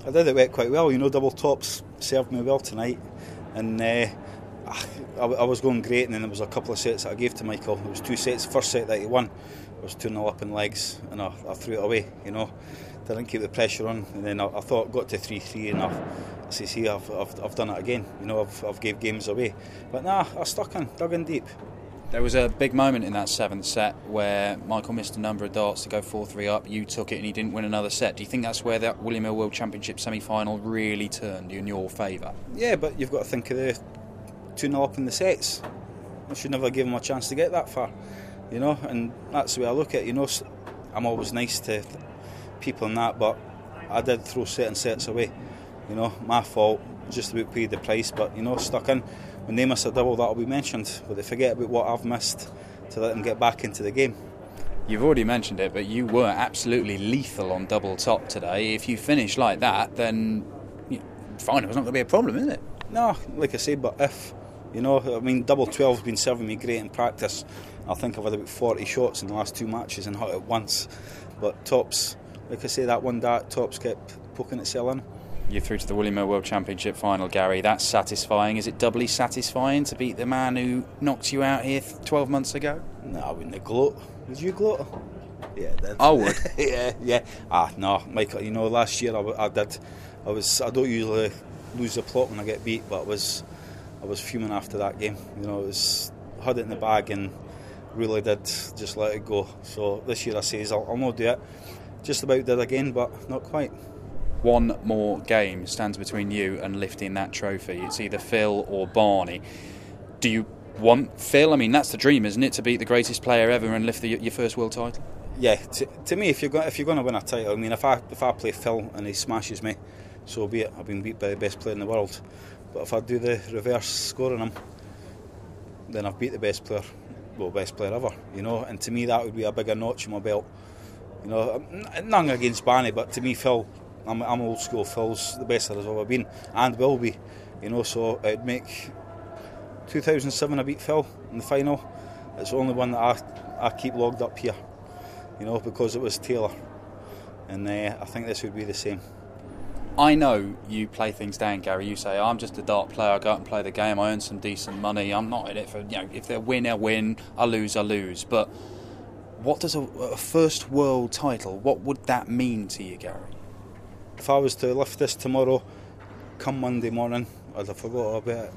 I did it quite well, double tops served me well tonight, and I was going great, and then there was a couple of sets that I gave to Michael. It was 2 sets. The first set that he won, I was 2-0 up in legs, and I threw it away, Didn't keep the pressure on, and then I thought got to 3-3, and I've done it again. I've gave games away, but nah, I dug in deep. There was a big moment in that 7th set where Michael missed a number of darts to go 4-3 up. You took it and he didn't win another set. Do you think that's where that William Hill World Championship semi-final really turned in your favour? Yeah, but you've got to think of the 2-0 up in the sets. I should never give him a chance to get that far, and that's the way I look at it. I'm always nice to people and that, but I did throw certain sets away. My fault, just about paid the price, but stuck in. When they miss a double, that'll be mentioned, but they forget about what I've missed to let them get back into the game. You've already mentioned it, but you were absolutely lethal on double top today. If you finish like that, then fine, it's not going to be a problem, is it? No, like I say, but if, double 12's been serving me great in practice. I think I've had about 40 shots in the last 2 matches and hit it once. But tops, like I say, that one dart, tops kept poking itself in. You're through to the William Hill World Championship final, Gary. That's satisfying. Is it doubly satisfying to beat the man who knocked you out here 12 months ago? No, I wouldn't gloat. Would you gloat? Yeah, I did. I would. yeah. No, Michael, last year I don't usually lose the plot when I get beat, but I was fuming after that game. Had it in the bag and really did just let it go. So this year I says I'll not do it. Just about did again, but not quite. One more game stands between you and lifting that trophy. It's either Phil or Barney. Do you want Phil? I mean, that's the dream, isn't it, to beat the greatest player ever and lift your first world title? Yeah, to me, if you're going to win a title, I mean, if I play Phil and he smashes me, so be it. I've been beat by the best player in the world. But if I do the reverse score on him, then I've beat the best player ever. And to me, that would be a bigger notch in my belt. Nothing against Barney, but to me, Phil. I'm old school. Phil's the best there's ever been and will be, so it'd make 2007 I beat Phil in the final. It's the only one that I keep logged up here, because it was Taylor, and I think this would be the same. I know you play things down, Gary. You say, I'm just a dart player, I go out and play the game, I earn some decent money, I'm not in it for, if they win, I win, I lose. But what does a first world title, what would that mean to you, Gary? If I was to lift this tomorrow, come Monday morning, I'd have forgot about it.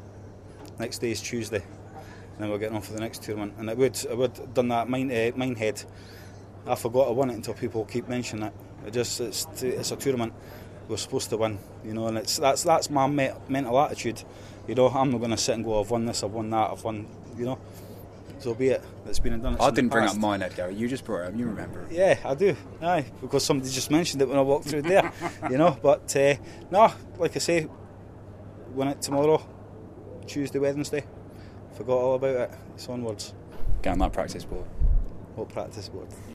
Next day is Tuesday, and then we're getting on for the next tournament. And I would have done that Minehead. I forgot I won it until people keep mentioning it. It's a tournament we're supposed to win, and that's my mental attitude. I'm not going to sit and go, I've won this, I've won that, I've won, So be it. It's been done. I didn't bring up Minehead, Gary. You just brought it up. You remember it. Yeah, I do. Aye, because somebody just mentioned it when I walked through there. But no, like I say, win it tomorrow, Tuesday, Wednesday. Forgot all about it. It's onwards. Get on that practice board. What practice board?